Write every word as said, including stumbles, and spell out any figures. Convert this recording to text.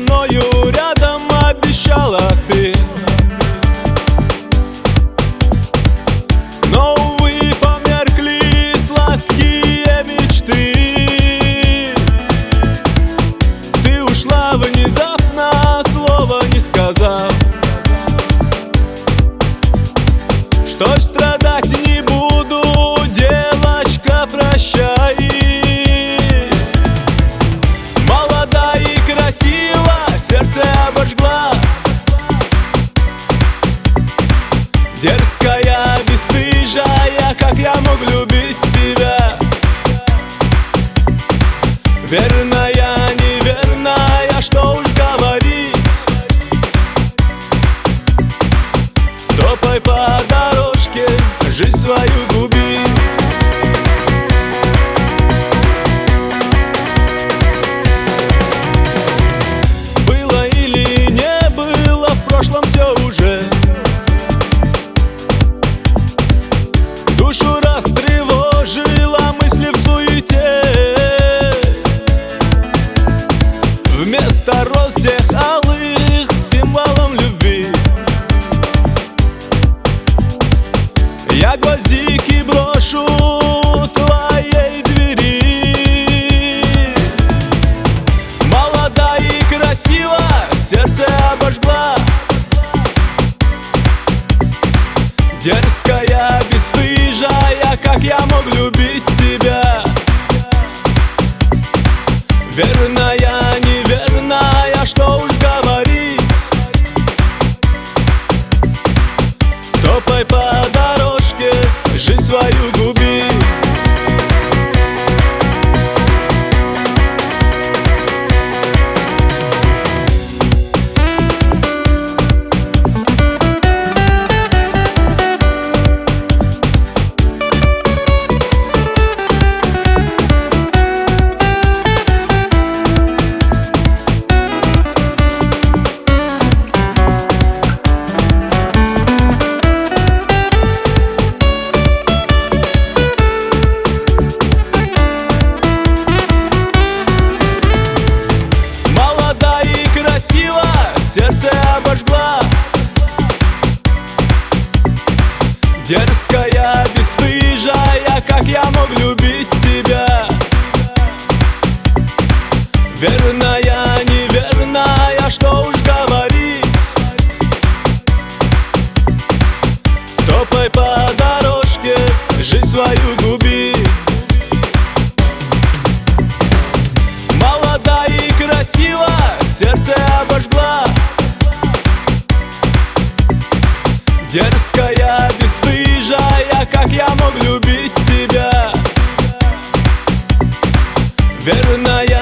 мною рядом обещала ты. Но, увы, померкли сладкие мечты. Ты ушла внезапно, слова не сказав. Что ж, страдать не буду, девочка, прощай. Молода и красива, сердце обожгла. Дерзкая, бесстыжая, как я мог любить тебя? Верная, неверная, что уж говорить. Топай по дорожке, жизнь свою губи. Было или не было, в прошлом все уже. Душу растревожила мысли в суете. Вместо роз тех алых с символом любви я гвоздики брошу твоей двери. Молода и красива, сердце обожгла. Дерзкая, бесстыжая, как я мог любить тебя? Верная, неверная, что уж говорить. Топай по дорожке, жизнь свою губи. Сердце обожгла. Дерзкая, бесстыжая, как я мог любить тебя? Верная, неверная, что уж говорить. Топай по дорожке, жизнь свою губи. Молода и красива, сердце обожгла. Дерзкая, бесстыжая, как я мог любить тебя? Верная,